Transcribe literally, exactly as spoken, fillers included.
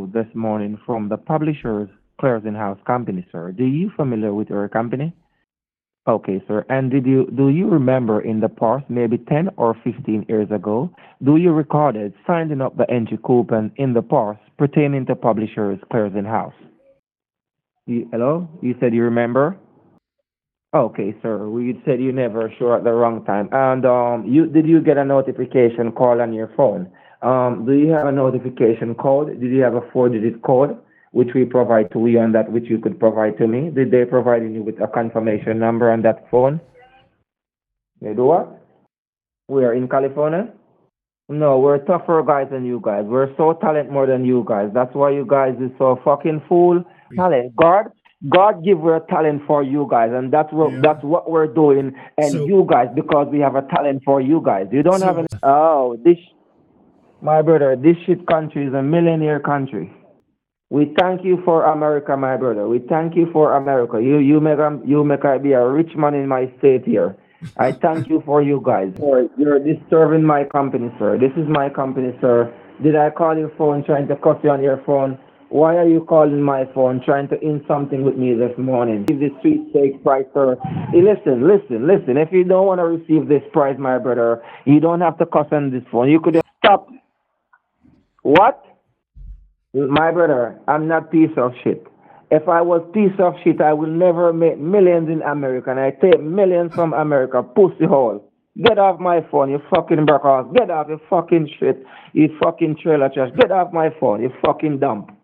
you this morning from the publishers Clearing House Company, sir. Do you familiar with your company? Okay, sir. And did you do you remember in the past, maybe ten or fifteen years ago, do you recorded signing up the entry coupon in the past pertaining to publishers Clearing House? You, hello? You said you remember? Okay, sir. Well, you said you never sure at the wrong time. And um, you did you get a notification call on your phone? Um, do you have a notification code? Did you have a four-digit code which we provide to you and that which you could provide to me? Did they provide you with a confirmation number on that phone? They do what? We are in California? No, we're tougher guys than you guys. We're so talent more than you guys. That's why you guys is so fucking fool. Talent. God, God give we a talent for you guys, and that's what Yeah. that's what we're doing. And So, you guys, because we have a talent for you guys. You don't have so any. Oh, this, my brother, this shit country is a millionaire country. We thank you for America, my brother. We thank you for America. You you make a, you make I be a rich man in my state here. I thank you for you guys. For you're disturbing my company, sir. This is my company, sir. Did I call your phone trying to cut you on your phone? Why are you calling my phone trying to in something with me this morning? Give this sweet steak price, sir. Hey, listen, listen, listen. If you don't want to receive this price, my brother, you don't have to cuss on this phone. You could just stop. What? My brother, I'm not piece of shit. If I was piece of shit, I will never make millions in America, and I take millions from America, pussy hole. Get off my phone, you fucking broke ass. Get off, you fucking shit. You fucking trailer trash. Get off my phone, you fucking dump.